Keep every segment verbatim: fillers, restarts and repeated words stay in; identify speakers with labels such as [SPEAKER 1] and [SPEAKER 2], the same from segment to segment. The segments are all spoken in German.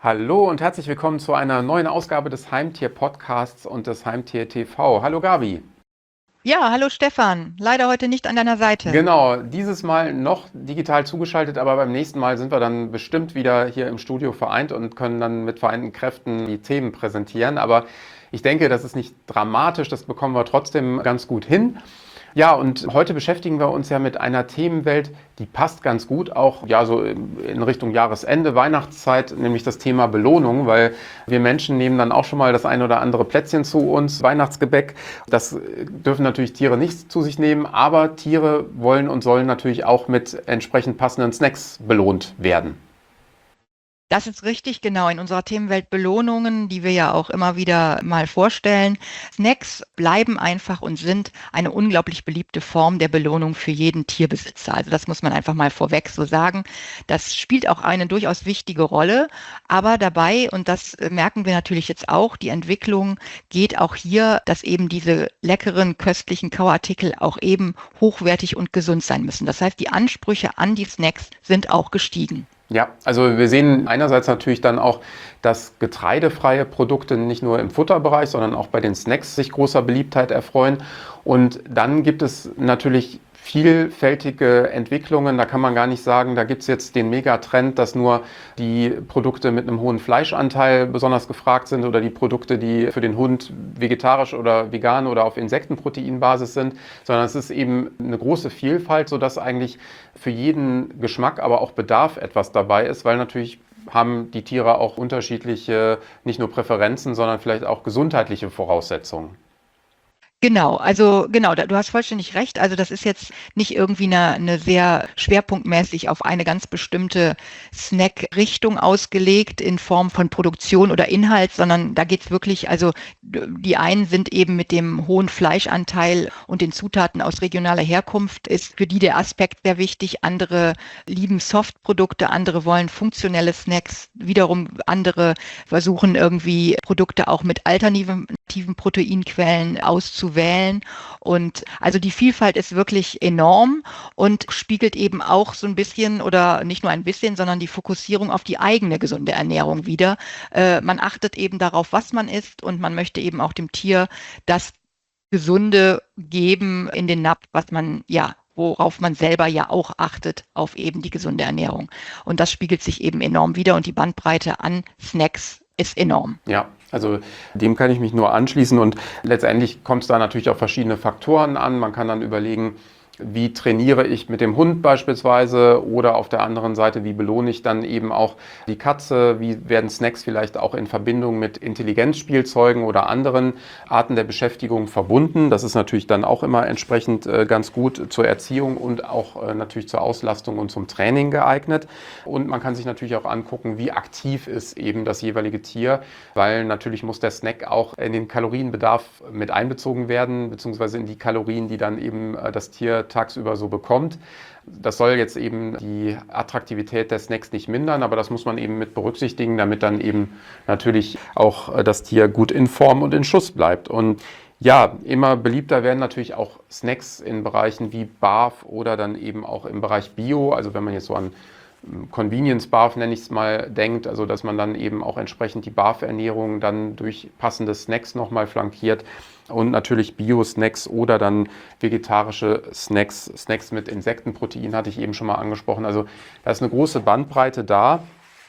[SPEAKER 1] Hallo und herzlich willkommen zu einer neuen Ausgabe des Heimtier-Podcasts und des Heimtier-T V. Hallo Gabi.
[SPEAKER 2] Ja, hallo Stefan. Leider heute nicht an deiner Seite.
[SPEAKER 1] Genau, dieses Mal noch digital zugeschaltet, aber beim nächsten Mal sind wir dann bestimmt wieder hier im Studio vereint und können dann mit vereinten Kräften die Themen präsentieren. Aber ich denke, das ist nicht dramatisch, das bekommen wir trotzdem ganz gut hin. Ja, und heute beschäftigen wir uns ja mit einer Themenwelt, die passt ganz gut auch ja so in Richtung Jahresende, Weihnachtszeit, nämlich das Thema Belohnung, weil wir Menschen nehmen dann auch schon mal das ein oder andere Plätzchen zu uns, Weihnachtsgebäck. Das dürfen natürlich Tiere nicht zu sich nehmen, aber Tiere wollen und sollen natürlich auch mit entsprechend passenden Snacks belohnt werden.
[SPEAKER 2] Das ist richtig, genau. In unserer Themenwelt Belohnungen, die wir ja auch immer wieder mal vorstellen. Snacks bleiben einfach und sind eine unglaublich beliebte Form der Belohnung für jeden Tierbesitzer. Also das muss man einfach mal vorweg so sagen. Das spielt auch eine durchaus wichtige Rolle. Aber dabei, und das merken wir natürlich jetzt auch, die Entwicklung geht auch hier, dass eben diese leckeren, köstlichen Kauartikel auch eben hochwertig und gesund sein müssen. Das heißt, die Ansprüche an die Snacks sind auch gestiegen.
[SPEAKER 1] Ja, also wir sehen einerseits natürlich dann auch, dass getreidefreie Produkte nicht nur im Futterbereich, sondern auch bei den Snacks sich großer Beliebtheit erfreuen. Und dann gibt es natürlich vielfältige Entwicklungen. Da kann man gar nicht sagen, da gibt es jetzt den Megatrend, dass nur die Produkte mit einem hohen Fleischanteil besonders gefragt sind oder die Produkte, die für den Hund vegetarisch oder vegan oder auf Insektenproteinbasis sind, sondern es ist eben eine große Vielfalt, sodass eigentlich für jeden Geschmack, aber auch Bedarf etwas dabei ist, weil natürlich haben die Tiere auch unterschiedliche, nicht nur Präferenzen, sondern vielleicht auch gesundheitliche Voraussetzungen.
[SPEAKER 2] Genau, also genau, da, du hast vollständig recht. Also das ist jetzt nicht irgendwie eine, eine sehr schwerpunktmäßig auf eine ganz bestimmte Snack-Richtung ausgelegt in Form von Produktion oder Inhalt, sondern da geht's wirklich, also die einen sind eben mit dem hohen Fleischanteil und den Zutaten aus regionaler Herkunft, ist für die der Aspekt sehr wichtig. Andere lieben Softprodukte, andere wollen funktionelle Snacks, wiederum andere versuchen irgendwie Produkte auch mit alternativen Proteinquellen auszuwählen. Und also die Vielfalt ist wirklich enorm und spiegelt eben auch so ein bisschen oder nicht nur ein bisschen, sondern die Fokussierung auf die eigene gesunde Ernährung wider. Äh, man achtet eben darauf, was man isst und man möchte eben auch dem Tier das Gesunde geben in den Napf, was man ja worauf man selber ja auch achtet, auf eben die gesunde Ernährung. Und das spiegelt sich eben enorm wider und die Bandbreite an Snacks ist enorm.
[SPEAKER 1] Ja, also dem kann ich mich nur anschließen und letztendlich kommt es da natürlich auf verschiedene Faktoren an. Man kann dann überlegen, wie trainiere ich mit dem Hund beispielsweise oder auf der anderen Seite, wie belohne ich dann eben auch die Katze, wie werden Snacks vielleicht auch in Verbindung mit Intelligenzspielzeugen oder anderen Arten der Beschäftigung verbunden. Das ist natürlich dann auch immer entsprechend äh, ganz gut zur Erziehung und auch äh, natürlich zur Auslastung und zum Training geeignet. Und man kann sich natürlich auch angucken, wie aktiv ist eben das jeweilige Tier, weil natürlich muss der Snack auch in den Kalorienbedarf mit einbezogen werden, beziehungsweise in die Kalorien, die dann eben äh, das Tier tagsüber so bekommt. Das soll jetzt eben die Attraktivität der Snacks nicht mindern, aber das muss man eben mit berücksichtigen, damit dann eben natürlich auch das Tier gut in Form und in Schuss bleibt. Und ja, immer beliebter werden natürlich auch Snacks in Bereichen wie Barf oder dann eben auch im Bereich Bio. Also wenn man jetzt so an Convenience Barf, nenne ich es mal, denkt, also dass man dann eben auch entsprechend die Barf-Ernährung dann durch passende Snacks nochmal flankiert und natürlich Bio-Snacks oder dann vegetarische Snacks, Snacks mit Insektenprotein hatte ich eben schon mal angesprochen. Also da ist eine große Bandbreite da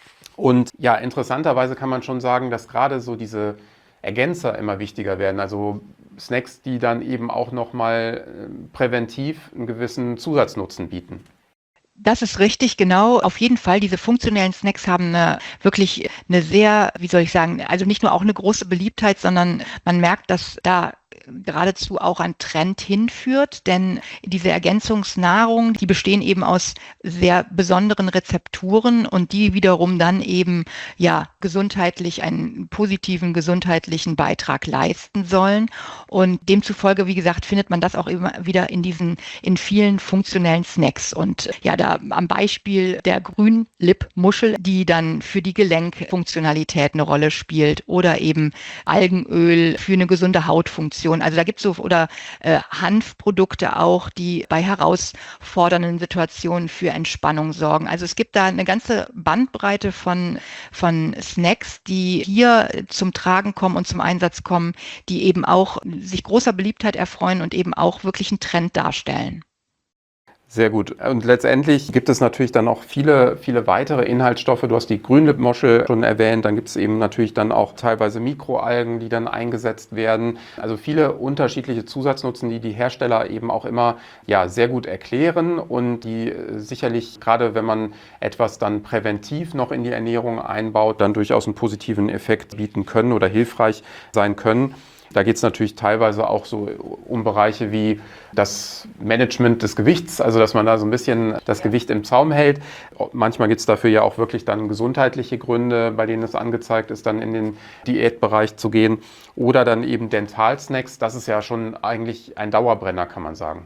[SPEAKER 1] und ja, interessanterweise kann man schon sagen, dass gerade so diese Ergänzer immer wichtiger werden, also Snacks, die dann eben auch nochmal präventiv einen gewissen Zusatznutzen bieten.
[SPEAKER 2] Das ist richtig, genau. Auf jeden Fall, diese funktionellen Snacks haben eine, wirklich eine sehr, wie soll ich sagen, also nicht nur auch eine große Beliebtheit, sondern man merkt, dass da geradezu auch ein Trend hinführt, denn diese Ergänzungsnahrung, die bestehen eben aus sehr besonderen Rezepturen und die wiederum dann eben ja gesundheitlich einen positiven gesundheitlichen Beitrag leisten sollen und demzufolge, wie gesagt, findet man das auch immer wieder in diesen in vielen funktionellen Snacks und ja, da am Beispiel der Grünlippmuschel, die dann für die Gelenkfunktionalität eine Rolle spielt oder eben Algenöl für eine gesunde Hautfunktion Situationen. Also da gibt es so, oder äh, Hanfprodukte auch, die bei herausfordernden Situationen für Entspannung sorgen. Also es gibt da eine ganze Bandbreite von, von Snacks, die hier zum Tragen kommen und zum Einsatz kommen, die eben auch sich großer Beliebtheit erfreuen und eben auch wirklich einen Trend darstellen.
[SPEAKER 1] Sehr gut. Und letztendlich gibt es natürlich dann auch viele, viele weitere Inhaltsstoffe. Du hast die Grünlippmuschel schon erwähnt. Dann gibt es eben natürlich dann auch teilweise Mikroalgen, die dann eingesetzt werden. Also viele unterschiedliche Zusatznutzen, die die Hersteller eben auch immer ja, sehr gut erklären und die sicherlich, gerade wenn man etwas dann präventiv noch in die Ernährung einbaut, dann durchaus einen positiven Effekt bieten können oder hilfreich sein können. Da geht es natürlich teilweise auch so um Bereiche wie das Management des Gewichts, also dass man da so ein bisschen das Gewicht im Zaum hält. Manchmal gibt es dafür ja auch wirklich dann gesundheitliche Gründe, bei denen es angezeigt ist, dann in den Diätbereich zu gehen. Oder dann eben Dentalsnacks, das ist ja schon eigentlich ein Dauerbrenner, kann man sagen.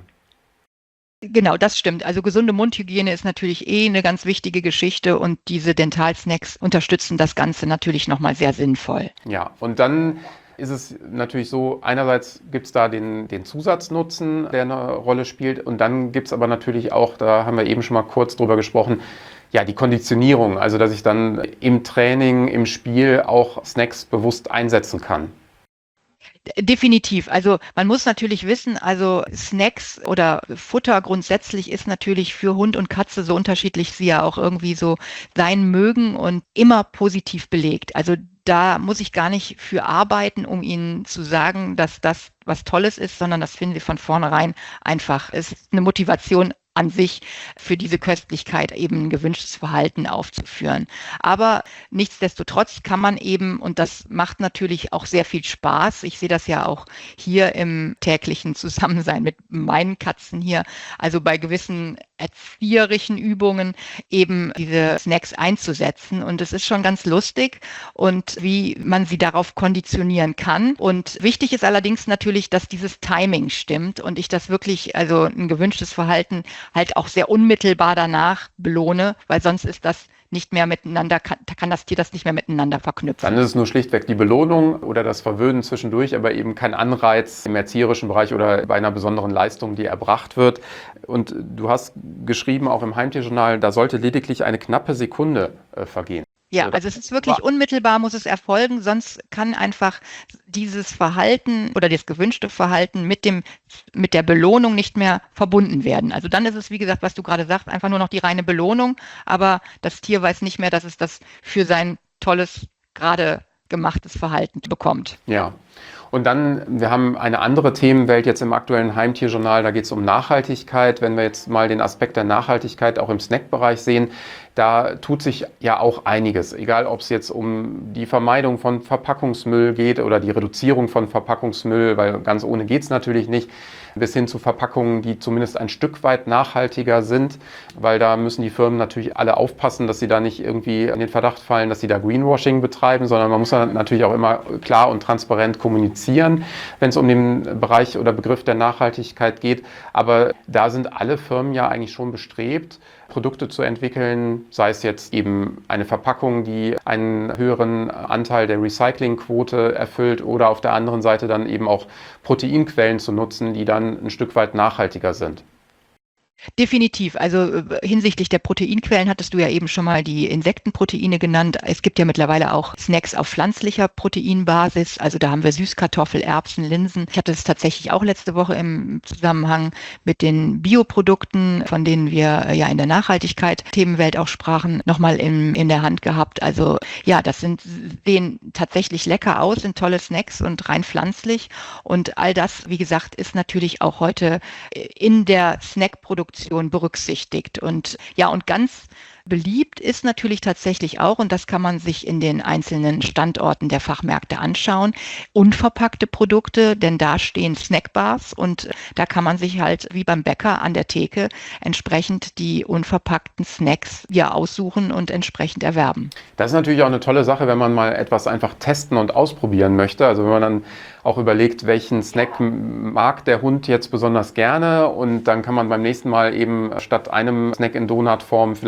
[SPEAKER 2] Genau, das stimmt. Also gesunde Mundhygiene ist natürlich eh eine ganz wichtige Geschichte und diese Dentalsnacks unterstützen das Ganze natürlich nochmal sehr sinnvoll.
[SPEAKER 1] Ja, und dann ist es natürlich so, einerseits gibt es da den, den Zusatznutzen, der eine Rolle spielt, und dann gibt es aber natürlich auch, da haben wir eben schon mal kurz drüber gesprochen, ja, die Konditionierung, also dass ich dann im Training, im Spiel auch Snacks bewusst einsetzen kann.
[SPEAKER 2] Definitiv. Also man muss natürlich wissen, also Snacks oder Futter grundsätzlich ist natürlich für Hund und Katze, so unterschiedlich sie ja auch irgendwie so sein mögen, und immer positiv belegt. Also da muss ich gar nicht für arbeiten, um ihnen zu sagen, dass das was Tolles ist, sondern das finden sie von vornherein einfach. Es ist eine Motivation an sich, für diese Köstlichkeit eben ein gewünschtes Verhalten aufzuführen. Aber nichtsdestotrotz kann man eben, und das macht natürlich auch sehr viel Spaß, ich sehe das ja auch hier im täglichen Zusammensein mit meinen Katzen hier, also bei gewissen erzieherischen Übungen eben diese Snacks einzusetzen. Und es ist schon ganz lustig, und wie man sie darauf konditionieren kann. Und wichtig ist allerdings natürlich, dass dieses Timing stimmt und ich das wirklich, also ein gewünschtes Verhalten halt auch sehr unmittelbar danach belohne, weil sonst ist das nicht mehr miteinander, kann, kann das Tier das nicht mehr miteinander verknüpfen.
[SPEAKER 1] Dann ist es nur schlichtweg die Belohnung oder das Verwöhnen zwischendurch, aber eben kein Anreiz im erzieherischen Bereich oder bei einer besonderen Leistung, die erbracht wird. Und du hast geschrieben, auch im Heimtierjournal, da sollte lediglich eine knappe Sekunde äh, vergehen.
[SPEAKER 2] Ja, also es ist wirklich unmittelbar, muss es erfolgen, sonst kann einfach dieses Verhalten oder das gewünschte Verhalten mit dem, mit der Belohnung nicht mehr verbunden werden. Also dann ist es, wie gesagt, was du gerade sagst, einfach nur noch die reine Belohnung, aber das Tier weiß nicht mehr, dass es das für sein tolles, gerade gemachtes Verhalten bekommt.
[SPEAKER 1] Ja. Und dann, wir haben eine andere Themenwelt jetzt im aktuellen Heimtierjournal, da geht es um Nachhaltigkeit. Wenn wir jetzt mal den Aspekt der Nachhaltigkeit auch im Snackbereich sehen, da tut sich ja auch einiges. Egal, ob es jetzt um die Vermeidung von Verpackungsmüll geht oder die Reduzierung von Verpackungsmüll, weil ganz ohne geht es natürlich nicht, bis hin zu Verpackungen, die zumindest ein Stück weit nachhaltiger sind, weil da müssen die Firmen natürlich alle aufpassen, dass sie da nicht irgendwie in den Verdacht fallen, dass sie da Greenwashing betreiben, sondern man muss dann natürlich auch immer klar und transparent kommunizieren, wenn es um den Bereich oder Begriff der Nachhaltigkeit geht. Aber da sind alle Firmen ja eigentlich schon bestrebt, Produkte zu entwickeln, sei es jetzt eben eine Verpackung, die einen höheren Anteil der Recyclingquote erfüllt, oder auf der anderen Seite dann eben auch Proteinquellen zu nutzen, die dann ein Stück weit nachhaltiger sind.
[SPEAKER 2] Definitiv. Also äh, hinsichtlich der Proteinquellen hattest du ja eben schon mal die Insektenproteine genannt. Es gibt ja mittlerweile auch Snacks auf pflanzlicher Proteinbasis. Also da haben wir Süßkartoffel, Erbsen, Linsen. Ich hatte es tatsächlich auch letzte Woche im Zusammenhang mit den Bioprodukten, von denen wir äh, ja in der Nachhaltigkeit Themenwelt auch sprachen, nochmal in, in der Hand gehabt. Also ja, das sind, sehen tatsächlich lecker aus, sind tolle Snacks und rein pflanzlich. Und all das, wie gesagt, ist natürlich auch heute in der Snackproduktion berücksichtigt. Und ja, und ganz beliebt ist natürlich tatsächlich auch, und das kann man sich in den einzelnen Standorten der Fachmärkte anschauen, unverpackte Produkte, denn da stehen Snackbars und da kann man sich halt wie beim Bäcker an der Theke entsprechend die unverpackten Snacks ja aussuchen und entsprechend erwerben.
[SPEAKER 1] Das ist natürlich auch eine tolle Sache, wenn man mal etwas einfach testen und ausprobieren möchte. Also wenn man dann auch überlegt, welchen Snack mag der Hund jetzt besonders gerne, und dann kann man beim nächsten Mal eben statt einem Snack in Donutform vielleicht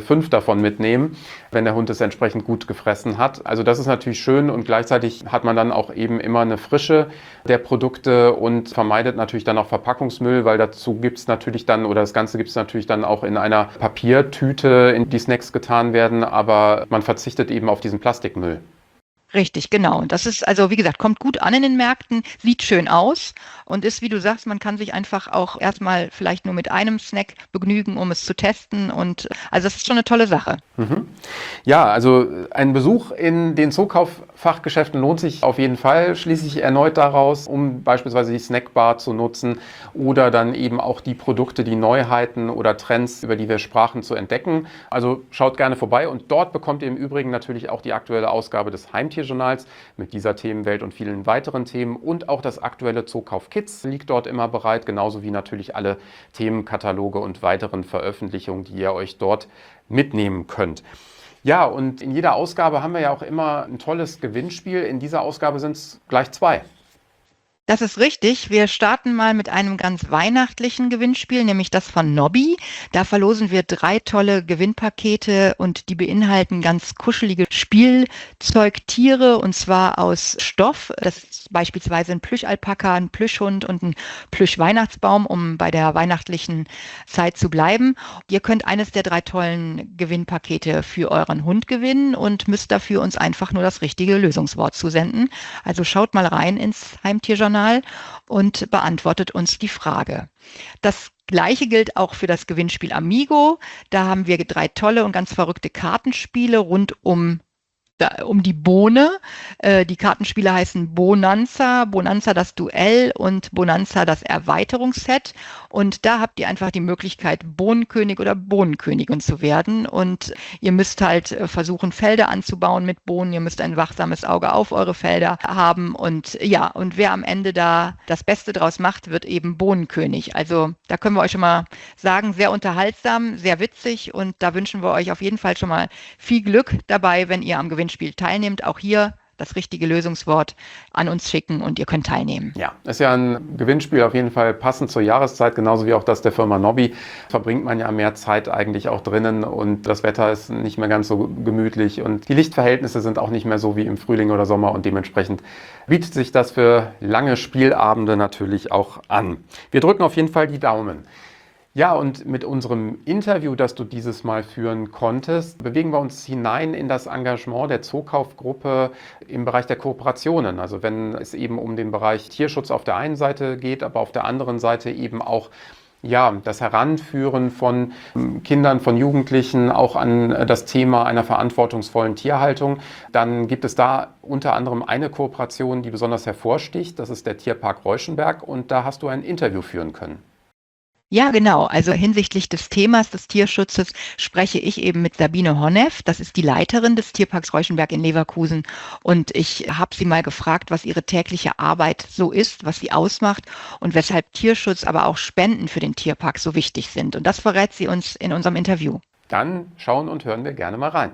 [SPEAKER 1] fünf davon mitnehmen, wenn der Hund es entsprechend gut gefressen hat. Also das ist natürlich schön und gleichzeitig hat man dann auch eben immer eine Frische der Produkte und vermeidet natürlich dann auch Verpackungsmüll, weil dazu gibt es natürlich dann, oder das Ganze gibt es natürlich dann auch in einer Papiertüte, in die Snacks getan werden, aber man verzichtet eben auf diesen Plastikmüll.
[SPEAKER 2] Richtig, genau. Und das ist also, wie gesagt, kommt gut an in den Märkten, sieht schön aus und ist, wie du sagst, man kann sich einfach auch erstmal vielleicht nur mit einem Snack begnügen, um es zu testen. Und also das ist schon eine tolle Sache.
[SPEAKER 1] Mhm. Ja, also ein Besuch in den Zookauffachgeschäften lohnt sich auf jeden Fall. Schließe ich erneut daraus, um beispielsweise die Snackbar zu nutzen oder dann eben auch die Produkte, die Neuheiten oder Trends, über die wir sprachen, zu entdecken. Also schaut gerne vorbei und dort bekommt ihr im Übrigen natürlich auch die aktuelle Ausgabe des Heimtierjournals mit dieser Themenwelt und vielen weiteren Themen und auch das aktuelle Zookauf Kids liegt dort immer bereit, genauso wie natürlich alle Themenkataloge und weiteren Veröffentlichungen, die ihr euch dort mitnehmen könnt. Ja, und in jeder Ausgabe haben wir ja auch immer ein tolles Gewinnspiel. In dieser Ausgabe sind es gleich zwei.
[SPEAKER 2] Das ist richtig. Wir starten mal mit einem ganz weihnachtlichen Gewinnspiel, nämlich das von Nobby. Da verlosen wir drei tolle Gewinnpakete und die beinhalten ganz kuschelige Spielzeugtiere und zwar aus Stoff. Das ist beispielsweise ein Plüschalpaka, ein Plüschhund und ein Plüschweihnachtsbaum, um bei der weihnachtlichen Zeit zu bleiben. Ihr könnt eines der drei tollen Gewinnpakete für euren Hund gewinnen und müsst dafür uns einfach nur das richtige Lösungswort zusenden. Also schaut mal rein ins Heimtierjournal und beantwortet uns die Frage. Das Gleiche gilt auch für das Gewinnspiel Amigo. Da haben wir drei tolle und ganz verrückte Kartenspiele rund um um die Bohne. Die Kartenspiele heißen Bonanza, Bonanza das Duell und Bonanza das Erweiterungsset. Und da habt ihr einfach die Möglichkeit, Bohnenkönig oder Bohnenkönigin zu werden. Und ihr müsst halt versuchen, Felder anzubauen mit Bohnen. Ihr müsst ein wachsames Auge auf eure Felder haben. Und ja, und wer am Ende da das Beste draus macht, wird eben Bohnenkönig. Also da können wir euch schon mal sagen, sehr unterhaltsam, sehr witzig. Und da wünschen wir euch auf jeden Fall schon mal viel Glück dabei, wenn ihr am Gewinnspiel teilnehmt. Auch hier das richtige Lösungswort an uns schicken und ihr könnt teilnehmen.
[SPEAKER 1] Ja, ist ja ein Gewinnspiel auf jeden Fall passend zur Jahreszeit, genauso wie auch das der Firma Nobby. Verbringt man ja mehr Zeit eigentlich auch drinnen und das Wetter ist nicht mehr ganz so gemütlich und die Lichtverhältnisse sind auch nicht mehr so wie im Frühling oder Sommer und dementsprechend bietet sich das für lange Spielabende natürlich auch an. Wir drücken auf jeden Fall die Daumen. Ja, und mit unserem Interview, das du dieses Mal führen konntest, bewegen wir uns hinein in das Engagement der Zookaufgruppe im Bereich der Kooperationen. Also wenn es eben um den Bereich Tierschutz auf der einen Seite geht, aber auf der anderen Seite eben auch ja, das Heranführen von Kindern, von Jugendlichen auch an das Thema einer verantwortungsvollen Tierhaltung, dann gibt es da unter anderem eine Kooperation, die besonders hervorsticht. Das ist der Tierpark Reuschenberg und da hast du ein Interview führen können.
[SPEAKER 2] Ja, genau. Also hinsichtlich des Themas des Tierschutzes spreche ich eben mit Sabine Honneff. Das ist die Leiterin des Tierparks Reuschenberg in Leverkusen. Und ich habe sie mal gefragt, was ihre tägliche Arbeit so ist, was sie ausmacht und weshalb Tierschutz, aber auch Spenden für den Tierpark so wichtig sind. Und das verrät sie uns in unserem Interview.
[SPEAKER 1] Dann schauen und hören wir gerne mal rein.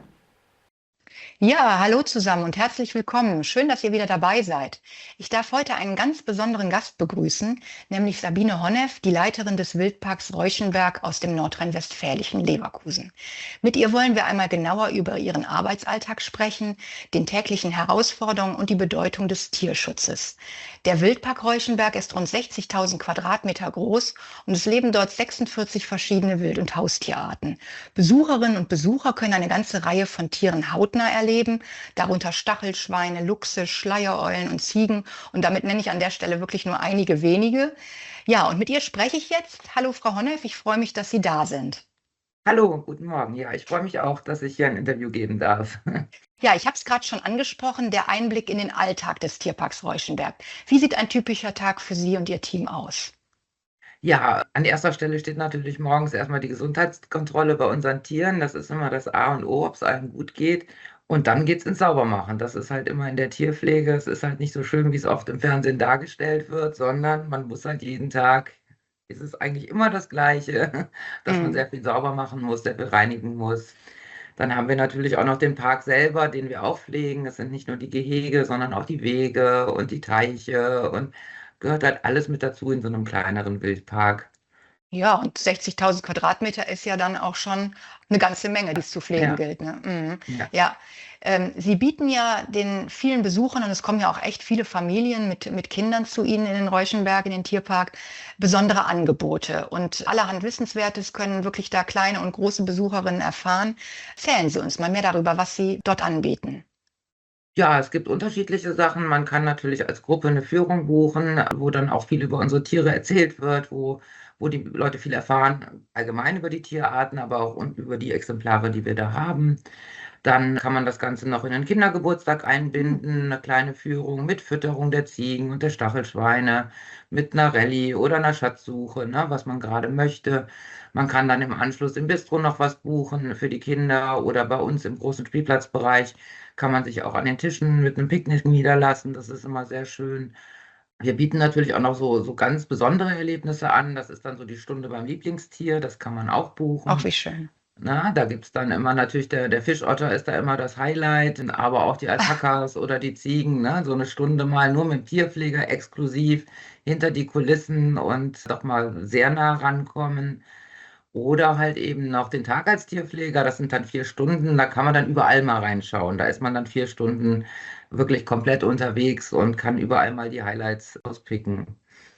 [SPEAKER 3] Ja, hallo zusammen und herzlich willkommen. Schön, dass ihr wieder dabei seid. Ich darf heute einen ganz besonderen Gast begrüßen, nämlich Sabine Honneff, die Leiterin des Wildparks Reuschenberg aus dem nordrhein-westfälischen Leverkusen. Mit ihr wollen wir einmal genauer über ihren Arbeitsalltag sprechen, den täglichen Herausforderungen und die Bedeutung des Tierschutzes. Der Wildpark Reuschenberg ist rund sechzigtausend Quadratmeter groß und es leben dort sechsundvierzig verschiedene Wild- und Haustierarten. Besucherinnen und Besucher können eine ganze Reihe von Tieren hautnah erleben, darunter Stachelschweine, Luchse, Schleiereulen und Ziegen. Und damit nenne ich an der Stelle wirklich nur einige wenige. Ja, und mit ihr spreche ich jetzt. Hallo, Frau Honneff, ich freue mich, dass Sie da sind.
[SPEAKER 4] Hallo, guten Morgen. Ja, ich freue mich auch, dass ich hier ein Interview geben darf.
[SPEAKER 3] Ja, ich habe es gerade schon angesprochen, der Einblick in den Alltag des Tierparks Reuschenberg. Wie sieht ein typischer Tag für Sie und Ihr Team aus?
[SPEAKER 4] Ja, an erster Stelle steht natürlich morgens erstmal die Gesundheitskontrolle bei unseren Tieren. Das ist immer das A und O, ob es allen gut geht. Und dann geht's ins Saubermachen. Das ist halt immer in der Tierpflege. Es ist halt nicht so schön, wie es oft im Fernsehen dargestellt wird, sondern man muss halt jeden Tag, ist es eigentlich immer das Gleiche, dass man
[SPEAKER 3] Mhm.
[SPEAKER 4] sehr viel sauber machen muss, sehr viel reinigen muss. Dann haben wir natürlich auch noch den Park selber, den wir auch pflegen. Das sind nicht nur die Gehege, sondern auch die Wege und die Teiche und gehört halt alles mit dazu in so einem kleineren Wildpark.
[SPEAKER 3] Ja, und sechzigtausend Quadratmeter ist ja dann auch schon eine ganze Menge, die es zu pflegen
[SPEAKER 4] Ja,
[SPEAKER 3] gilt, ne? Mhm.
[SPEAKER 4] ja.
[SPEAKER 3] Ja, ähm, Sie bieten ja den vielen Besuchern, und es kommen ja auch echt viele Familien mit mit Kindern zu Ihnen in den Reuschenberg, in den Tierpark, besondere Angebote und allerhand Wissenswertes können wirklich da kleine und große Besucherinnen erfahren. Erzählen Sie uns mal mehr darüber, was Sie dort anbieten.
[SPEAKER 4] Ja, es gibt unterschiedliche Sachen. Man kann natürlich als Gruppe eine Führung buchen, wo dann auch viel über unsere Tiere erzählt wird, wo wo die Leute viel erfahren, allgemein über die Tierarten, aber auch und über die Exemplare, die wir da haben. Dann kann man das Ganze noch in 'nen Kindergeburtstag
[SPEAKER 3] Hm.
[SPEAKER 4] einbinden, 'ne kleine Führung mit Fütterung der Ziegen und der Stachelschweine, mit 'ner Rallye oder 'ner Schatzsuche, ne, was man grade möchte. Man kann dann im Anschluss im Bistro noch was buchen für die Kinder oder bei uns im großen Spielplatzbereich kann man sich auch an den Tischen mit 'nem Picknick niederlassen. Das ist immer sehr schön. Wir bieten natürlich auch noch so so ganz besondere Erlebnisse an. Das ist dann so die Stunde beim Lieblingstier, das kann man auch
[SPEAKER 3] Ach,
[SPEAKER 4] buchen.
[SPEAKER 3] wie schön.
[SPEAKER 4] Na, da gibt's dann immer natürlich der der Fischotter ist da immer das Highlight, aber auch die Alpakas oder die Ziegen, ne? So 'ne Stunde mal nur mit'm Tierpfleger exklusiv hinter die Kulissen und doch mal sehr nah rankommen. Oder halt eben noch den Tag als Tierpfleger, das sind dann vier Stunden, da kann man dann überall mal reinschauen. Da ist man dann vier Stunden wirklich komplett unterwegs und kann überall mal die Highlights rauspicken.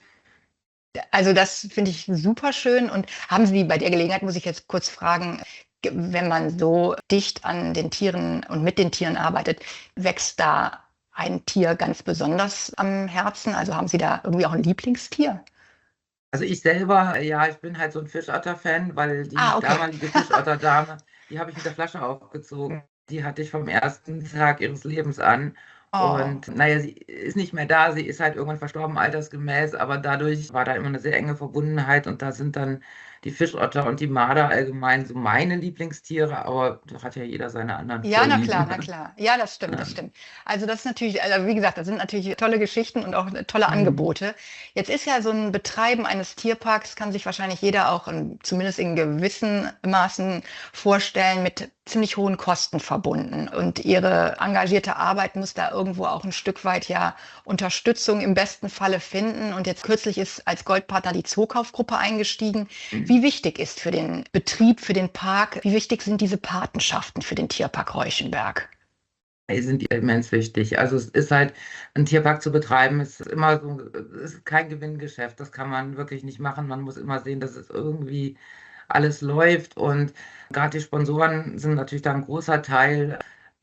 [SPEAKER 3] Also, das finde ich super schön. Und haben Sie bei der Gelegenheit muss ich jetzt kurz fragen, g wenn man so dicht an den Tieren und mit den Tieren arbeitet, wächst da ein Tier ganz besonders am Herzen? Also, haben Sie da irgendwie auch 'n Lieblingstier?
[SPEAKER 4] Also, ich selber, ja, ich bin halt so 'n Fischotter-Fan, weil
[SPEAKER 3] Ah,
[SPEAKER 4] die
[SPEAKER 3] okay.
[SPEAKER 4] damalige Fischotterdame, die habe ich mit der Flasche aufgezogen. Die hatte ich vom ersten Tag ihres Lebens an.
[SPEAKER 3] Oh.
[SPEAKER 4] Und na ja, sie ist nicht mehr da. Sie ist halt irgendwann verstorben, altersgemäß, aber dadurch war da immer 'ne sehr enge Verbundenheit und da sind dann die Fischotter und die Marder allgemein so meine Lieblingstiere, aber da hat ja jeder seine anderen
[SPEAKER 3] Ja, na
[SPEAKER 4] Vorlieben,
[SPEAKER 3] klar, na
[SPEAKER 4] ne?
[SPEAKER 3] klar. Ja, das stimmt, das
[SPEAKER 4] Ja.
[SPEAKER 3] stimmt. Also, das ist natürlich also, wie gesagt, das sind natürlich tolle Geschichten und auch tolle
[SPEAKER 4] Mhm.
[SPEAKER 3] Angebote. Jetzt ist ja so 'n Betreiben eines Tierparks kann sich wahrscheinlich jeder auch in zumindest in gewissen Maßen vorstellen, mit ziemlich hohen Kosten verbunden. Und Ihre engagierte Arbeit muss da irgendwo auch 'n Stück weit ja Unterstützung im besten Falle finden. Und jetzt kürzlich ist als Goldpartner die Zookauf-Gruppe eingestiegen.
[SPEAKER 4] Mhm.
[SPEAKER 3] Wie wichtig ist für den Betrieb, für den Park wie wichtig sind diese Patenschaften für den Tierpark Reuschenberg?
[SPEAKER 4] Die sind immens wichtig. Also, es ist halt 'n Tierpark zu betreiben, ist immer so äh, ist kein Gewinngeschäft. Das kann man wirklich nicht machen. Man muss immer sehen, dass es irgendwie alles läuft und grad die Sponsoren sind natürlich da 'n großer Teil.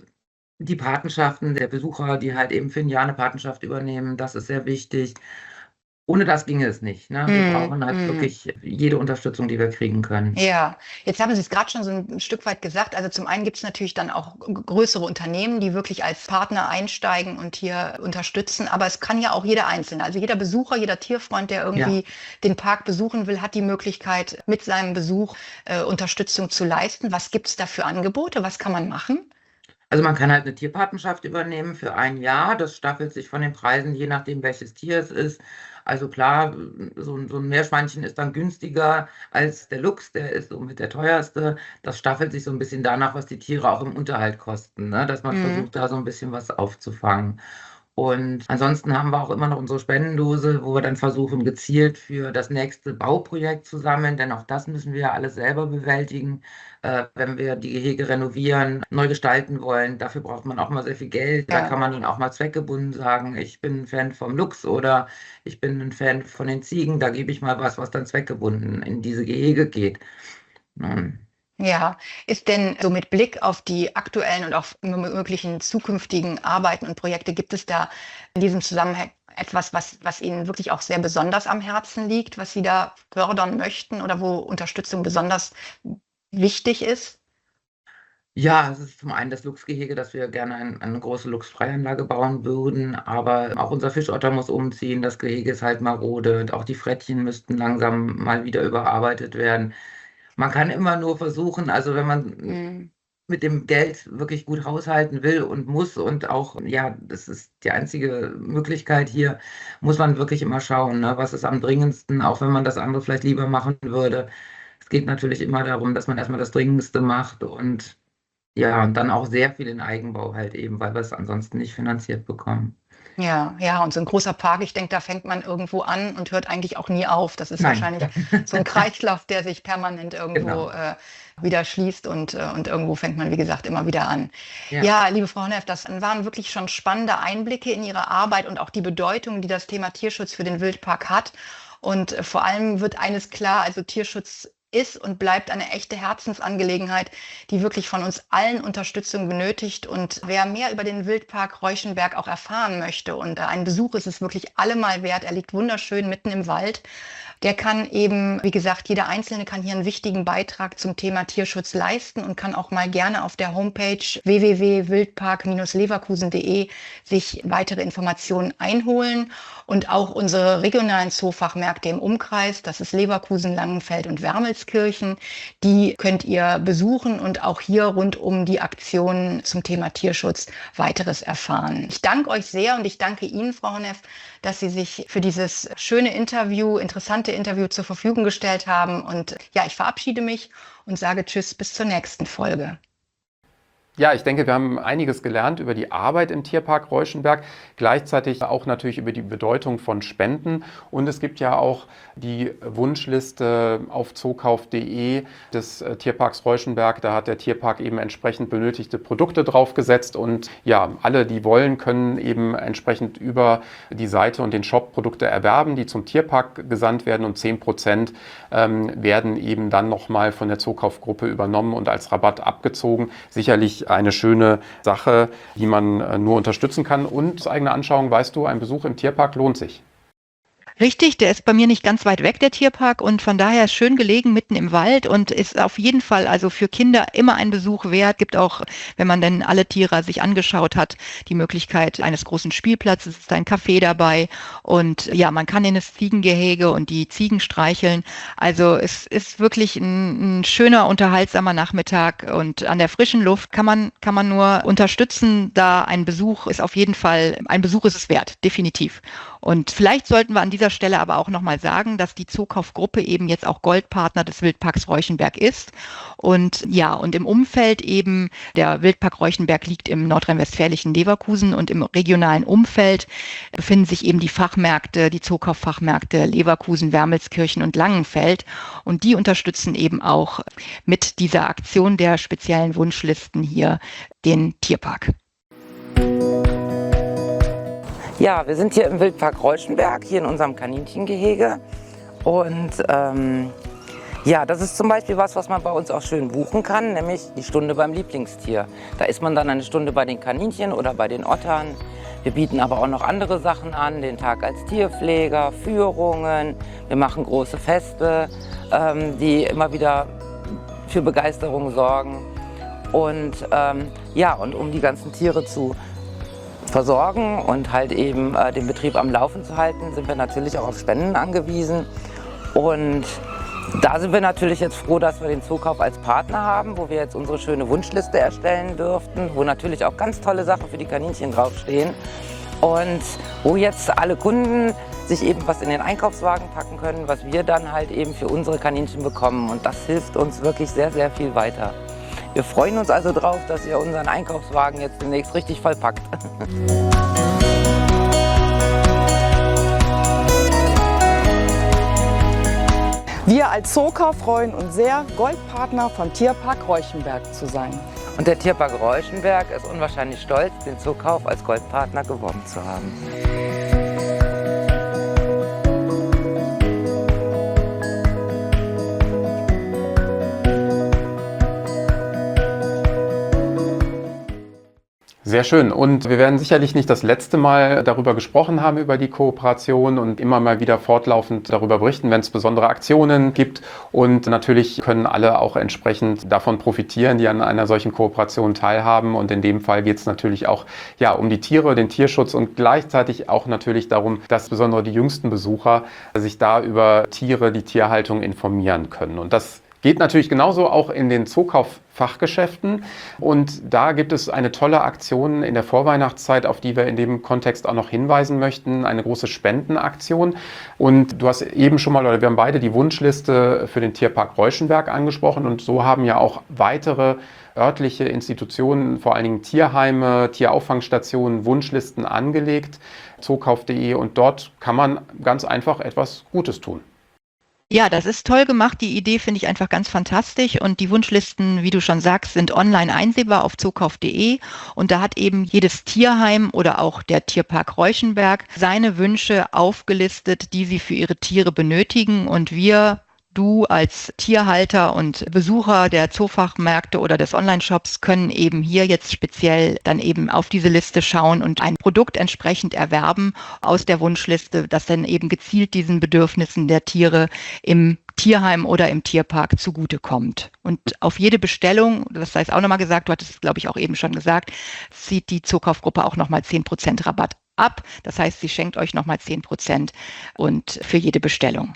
[SPEAKER 4] Die Patenschaften der Besucher, die halt eben für 'n Jahr 'ne Patenschaft übernehmen, das ist sehr wichtig. Ohne das ginge es nicht, ne? Wir
[SPEAKER 3] Mhm,
[SPEAKER 4] brauchen halt
[SPEAKER 3] mhm.
[SPEAKER 4] wirklich jede Unterstützung, die wir kriegen können.
[SPEAKER 3] Ja, jetzt haben Sie es grad schon so 'n 'n Stück weit gesagt. Also, zum einen gibt's natürlich dann auch g größere Unternehmen, die wirklich als Partner einsteigen und hier unterstützen, aber es kann ja auch jeder Einzelne. Also, jeder Besucher, jeder Tierfreund, der
[SPEAKER 4] Ja.
[SPEAKER 3] irgendwie den Park besuchen will, hat die Möglichkeit, mit seinem Besuch, äh, Unterstützung zu leisten. Was gibt's da für Angebote? Was kann man machen?
[SPEAKER 4] Also, man kann halt 'ne Tierpatenschaft übernehmen für ein Jahr. Das staffelt sich von den Preisen, je nachdem, welches Tier es ist. Also, klar, so 'n so 'n Meerschweinchen ist dann günstiger als der Luchs, der ist somit der teuerste. Das staffelt sich so 'n bisschen danach, was die Tiere auch im Unterhalt kosten, ne, dass man
[SPEAKER 3] Mhm.
[SPEAKER 4] versucht, da so 'n bisschen was aufzufangen. Und ansonsten haben wir auch immer noch unsere Spendendose, wo wir dann versuchen, gezielt für das nächste Bauprojekt zu sammeln, denn auch das müssen wir ja alles selber bewältigen, äh, wenn wir die Gehege renovieren, neu gestalten wollen. Dafür braucht man auch immer sehr viel Geld. Da
[SPEAKER 3] Ja.
[SPEAKER 4] kann man dann auch mal zweckgebunden sagen: „Ich bin 'n Fan vom Luchs“ oder „Ich bin 'n Fan von den Ziegen.“ Da gebe ich mal was, was dann zweckgebunden in diese Gehege geht, ne?
[SPEAKER 3] Ja. Ist denn so mit Blick auf die aktuellen und auf m möglichen zukünftigen Arbeiten und Projekte gibt es da in diesem Zusammenhang etwas, was was Ihnen wirklich auch sehr besonders am Herzen liegt, was Sie da fördern möchten oder wo Unterstützung besonders wichtig ist?
[SPEAKER 4] Ja, es ist zum einen das Luchsgehege, dass wir gerne ein eine große Luchsfreianlage bauen würden, aber auch unser Fischotter muss umziehen. Das Gehege ist halt marode und auch die Frettchen müssten langsam mal wieder überarbeitet werden. Man kann immer nur versuchen also, wenn man m
[SPEAKER 3] Mhm.
[SPEAKER 4] mit dem Geld wirklich gut haushalten will und muss und auch ja, das ist die einzige Möglichkeit hier, muss man wirklich immer schauen, ne, was ist am dringendsten, auch wenn man das andere vielleicht lieber machen würde. Es geht natürlich immer darum, dass man erst mal das Dringendste macht und ja, und dann auch sehr viel in Eigenbau halt eben, weil wir's ansonsten nicht finanziert bekommen.
[SPEAKER 3] Ja, ja, und so ein großer Park, ich denke, da fängt man irgendwo an und hört eigentlich auch nie auf. Das ist
[SPEAKER 4] Nein,
[SPEAKER 3] wahrscheinlich so ein Kreislauf, der sich permanent irgendwo
[SPEAKER 4] genau.
[SPEAKER 3] äh, wieder schließt und, äh, und irgendwo fängt man, wie gesagt, immer wieder an.
[SPEAKER 4] Ja.
[SPEAKER 3] Ja, liebe Frau Honneff, das waren wirklich schon spannende Einblicke in Ihre Arbeit und auch die Bedeutung, die das Thema Tierschutz für den Wildpark hat. Und äh, vor allem wird eines klar, also Tierschutz ist und bleibt eine echte Herzensangelegenheit, die wirklich von uns allen Unterstützung benötigt. Und wer mehr über den Wildpark Reuschenberg auch erfahren möchte, und äh, ein Besuch ist es wirklich allemal wert, er liegt wunderschön mitten im Wald, der kann eben, wie gesagt, jeder Einzelne kann hier einen wichtigen Beitrag zum Thema Tierschutz leisten und kann auch mal gerne auf der Homepage w w w punkt wildpark leverkusen punkt de sich weitere Informationen einholen. Und auch unsere regionalen Zoofachmärkte im Umkreis, das ist Leverkusen, Langenfeld und Wermelskirchen, die könnt ihr besuchen und auch hier rund um die Aktionen zum Thema Tierschutz weiteres erfahren. Ich danke euch sehr und ich danke Ihnen, Frau Honneff, dass Sie sich für dieses schöne Interview, interessante Interview zur Verfügung gestellt haben. Und ja, ich verabschiede mich und sage Tschüss, bis zur nächsten Folge.
[SPEAKER 1] Ja, ich denke, wir haben einiges gelernt über die Arbeit im Tierpark Reuschenberg, gleichzeitig auch natürlich über die Bedeutung von Spenden. Und es gibt ja auch die Wunschliste auf zookauf punkt de des Tierparks Reuschenberg. Da hat der Tierpark eben entsprechend benötigte Produkte draufgesetzt. Und ja, alle, die wollen, können eben entsprechend über die Seite und den Shop Produkte erwerben, die zum Tierpark gesandt werden. Und zehn Prozent ähm, werden eben dann nochmal von der Zookaufgruppe übernommen und als Rabatt abgezogen. Sicherlich eine schöne Sache, die man nur unterstützen kann. Und aus eigener Anschauung weißt du, ein Besuch im Tierpark lohnt sich.
[SPEAKER 2] Richtig, der ist bei mir nicht ganz weit weg, der Tierpark, und von daher schön gelegen, mitten im Wald, und ist auf jeden Fall also für Kinder immer ein Besuch wert. Gibt auch, wenn man denn alle Tiere sich angeschaut hat, die Möglichkeit eines großen Spielplatzes, es ist ein Café dabei, und ja, man kann in das Ziegengehege und die Ziegen streicheln. Also es ist wirklich ein, ein schöner, unterhaltsamer Nachmittag, und an der frischen Luft kann man, kann man nur unterstützen. Da ein Besuch ist auf jeden Fall, ein Besuch ist es wert, definitiv. Und vielleicht sollten wir an dieser Stelle aber auch nochmal sagen, dass die Zookaufgruppe eben jetzt auch Goldpartner des Wildparks Reuschenberg ist. Und ja, und im Umfeld eben, der Wildpark Reuschenberg liegt im nordrhein-westfälischen Leverkusen, und im regionalen Umfeld befinden sich eben die Fachmärkte, die Zookauffachmärkte Leverkusen, Wermelskirchen und Langenfeld. Und die unterstützen eben auch mit dieser Aktion der speziellen Wunschlisten hier den Tierpark.
[SPEAKER 5] Ja, wir sind hier im Wildpark Reuschenberg, hier in unserem Kaninchengehege. Und ähm, ja, das ist zum Beispiel was, was man bei uns auch schön buchen kann, nämlich die Stunde beim Lieblingstier. Da ist man dann eine Stunde bei den Kaninchen oder bei den Ottern. Wir bieten aber auch noch andere Sachen an, den Tag als Tierpfleger, Führungen. Wir machen große Feste, ähm, die immer wieder für Begeisterung sorgen. Und ähm, ja, und um die ganzen Tiere zu versorgen und halt eben äh, den Betrieb am Laufen zu halten, sind wir natürlich auch auf Spenden angewiesen. Und da sind wir natürlich jetzt froh, dass wir den Zookauf als Partner haben, wo wir jetzt unsere schöne Wunschliste erstellen dürften, wo natürlich auch ganz tolle Sachen für die Kaninchen draufstehen und wo jetzt alle Kunden sich eben was in den Einkaufswagen packen können, was wir dann halt eben für unsere Kaninchen bekommen. Und das hilft uns wirklich sehr, sehr viel weiter. Wir freuen uns also drauf, dass ihr unseren Einkaufswagen jetzt demnächst richtig vollpackt.
[SPEAKER 6] Wir als Zookauf freuen uns sehr, Goldpartner vom Tierpark Reuschenberg zu sein.
[SPEAKER 5] Und der Tierpark Reuschenberg ist unwahrscheinlich stolz, den Zookauf als Goldpartner geworben zu haben.
[SPEAKER 1] Sehr schön. Und wir werden sicherlich nicht das letzte Mal darüber gesprochen haben, über die Kooperation, und immer mal wieder fortlaufend darüber berichten, wenn es besondere Aktionen gibt. Und natürlich können alle auch entsprechend davon profitieren, die an einer solchen Kooperation teilhaben. Und in dem Fall geht es natürlich auch ja, um die Tiere, den Tierschutz, und gleichzeitig auch natürlich darum, dass besonders die jüngsten Besucher sich da über Tiere, die Tierhaltung informieren können. Und das geht natürlich genauso auch in den Zookauf Fachgeschäften. Und da gibt es eine tolle Aktion in der Vorweihnachtszeit, auf die wir in dem Kontext auch noch hinweisen möchten, eine große Spendenaktion. Und du hast eben schon mal, oder wir haben beide die Wunschliste für den Tierpark Reuschenberg angesprochen, und so haben ja auch weitere örtliche Institutionen, vor allen Dingen Tierheime, Tierauffangstationen, Wunschlisten angelegt, zookauf punkt de, und dort kann man ganz einfach etwas Gutes tun.
[SPEAKER 2] Ja, das ist toll gemacht. Die Idee finde ich einfach ganz fantastisch, und die Wunschlisten, wie du schon sagst, sind online einsehbar auf zookauf punkt de, und da hat eben jedes Tierheim oder auch der Tierpark Reuschenberg seine Wünsche aufgelistet, die sie für ihre Tiere benötigen, und wir Du als Tierhalter und Besucher der Zoofachmärkte oder des Online-Shops können eben hier jetzt speziell dann eben auf diese Liste schauen und ein Produkt entsprechend erwerben aus der Wunschliste, das dann eben gezielt diesen Bedürfnissen der Tiere im Tierheim oder im Tierpark zugutekommt. Und auf jede Bestellung, das heißt auch nochmal gesagt, du hattest es glaube ich auch eben schon gesagt, zieht die Zookaufgruppe auch nochmal zehn Prozent Rabatt ab. Das heißt, sie schenkt euch nochmal zehn Prozent und für jede Bestellung.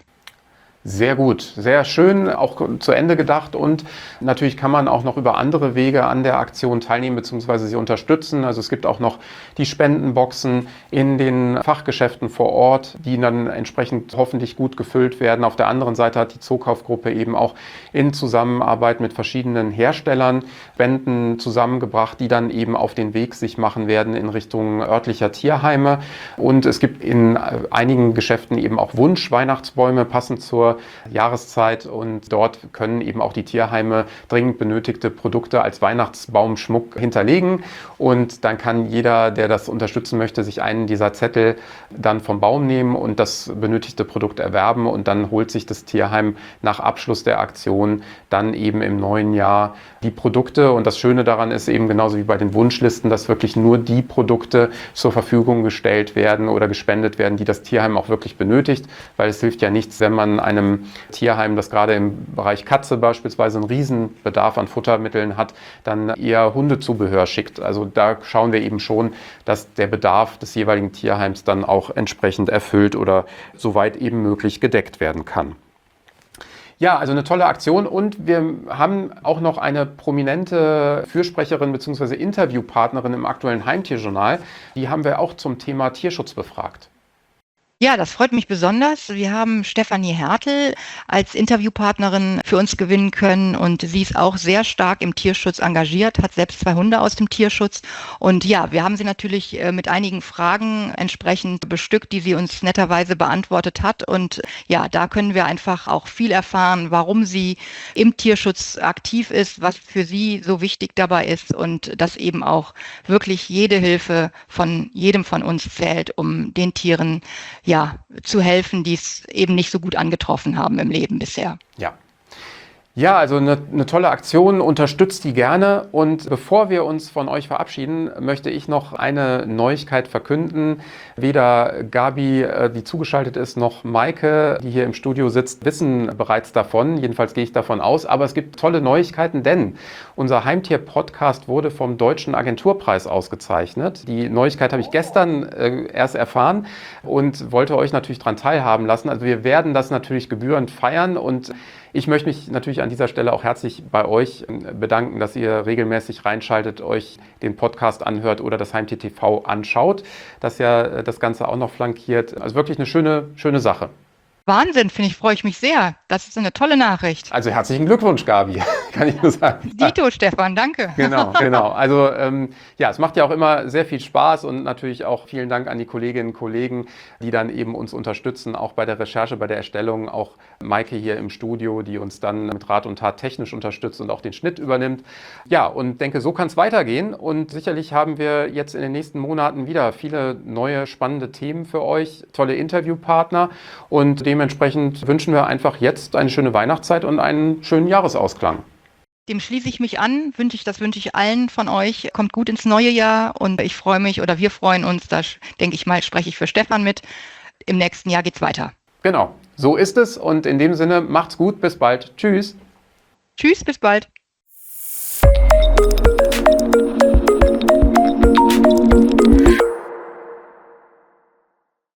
[SPEAKER 1] Sehr gut, sehr schön, auch zu Ende gedacht, und natürlich kann man auch noch über andere Wege an der Aktion teilnehmen bzw. sie unterstützen. Also es gibt auch noch die Spendenboxen in den Fachgeschäften vor Ort, die dann entsprechend hoffentlich gut gefüllt werden. Auf der anderen Seite hat die Zookaufgruppe eben auch in Zusammenarbeit mit verschiedenen Herstellern Spenden zusammengebracht, die dann eben auf den Weg sich machen werden in Richtung örtlicher Tierheime. Und es gibt in einigen Geschäften eben auch Wunsch-Weihnachtsbäume passend zur Jahreszeit, und dort können eben auch die Tierheime dringend benötigte Produkte als Weihnachtsbaumschmuck hinterlegen, und dann kann jeder, der das unterstützen möchte, sich einen dieser Zettel dann vom Baum nehmen und das benötigte Produkt erwerben, und dann holt sich das Tierheim nach Abschluss der Aktion dann eben im neuen Jahr die Produkte. Und das Schöne daran ist eben, genauso wie bei den Wunschlisten, dass wirklich nur die Produkte zur Verfügung gestellt werden oder gespendet werden, die das Tierheim auch wirklich benötigt, weil es hilft ja nichts, wenn man einem Tierheim, das gerade im Bereich Katze beispielsweise einen Riesenbedarf an Futtermitteln hat, dann eher Hundezubehör schickt. Also da schauen wir eben schon, dass der Bedarf des jeweiligen Tierheims dann auch entsprechend erfüllt oder soweit eben möglich gedeckt werden kann. Ja, also eine tolle Aktion, und wir haben auch noch eine prominente Fürsprecherin bzw. Interviewpartnerin im aktuellen Heimtierjournal. Die haben wir auch zum Thema Tierschutz befragt.
[SPEAKER 2] Ja, das freut mich besonders. Wir haben Stefanie Hertel als Interviewpartnerin für uns gewinnen können, und sie ist auch sehr stark im Tierschutz engagiert, hat selbst zwei Hunde aus dem Tierschutz. Und ja, wir haben sie natürlich mit einigen Fragen entsprechend bestückt, die sie uns netterweise beantwortet hat. Und ja, da können wir einfach auch viel erfahren, warum sie im Tierschutz aktiv ist, was für sie so wichtig dabei ist, und dass eben auch wirklich jede Hilfe von jedem von uns zählt, um den Tieren ja, zu helfen, die es eben nicht so gut angetroffen haben im Leben bisher.
[SPEAKER 1] Ja. Ja, also eine, eine tolle Aktion, unterstützt die gerne. Und bevor wir uns von euch verabschieden, möchte ich noch eine Neuigkeit verkünden. Weder Gabi, die zugeschaltet ist, noch Maike, die hier im Studio sitzt, wissen bereits davon. Jedenfalls gehe ich davon aus. Aber es gibt tolle Neuigkeiten, denn unser Heimtier-Podcast wurde vom Deutschen Agenturpreis ausgezeichnet. Die Neuigkeit habe ich gestern äh, erst erfahren und wollte euch natürlich daran teilhaben lassen. Also wir werden das natürlich gebührend feiern, und ich möchte mich natürlich an dieser Stelle auch herzlich bei euch bedanken, dass ihr regelmäßig reinschaltet, euch den Podcast anhört oder das Heimtier T V anschaut, das ja das Ganze auch noch flankiert. Also wirklich eine schöne, schöne Sache.
[SPEAKER 2] Wahnsinn, finde ich, freue ich mich sehr. Das ist eine tolle Nachricht.
[SPEAKER 1] Also herzlichen Glückwunsch, Gabi, kann ich nur sagen.
[SPEAKER 2] Dito, Stefan, danke.
[SPEAKER 1] Genau, genau. Also ähm, ja, es macht ja auch immer sehr viel Spaß, und natürlich auch vielen Dank an die Kolleginnen und Kollegen, die dann eben uns unterstützen, auch bei der Recherche, bei der Erstellung. Auch Maike hier im Studio, die uns dann mit Rat und Tat technisch unterstützt und auch den Schnitt übernimmt. Ja, und denke, so kann es weitergehen, und sicherlich haben wir jetzt in den nächsten Monaten wieder viele neue spannende Themen für euch, tolle Interviewpartner, und dem Dementsprechend wünschen wir einfach jetzt eine schöne Weihnachtszeit und einen schönen Jahresausklang.
[SPEAKER 2] Dem schließe ich mich an, wünsche ich, das wünsche ich allen von euch. Kommt gut ins neue Jahr, und ich freue mich, oder wir freuen uns, da denke ich mal, spreche ich für Stefan mit. Im nächsten Jahr geht's weiter.
[SPEAKER 1] Genau, so ist es, und in dem Sinne macht's gut, bis bald. Tschüss.
[SPEAKER 2] Tschüss, bis bald.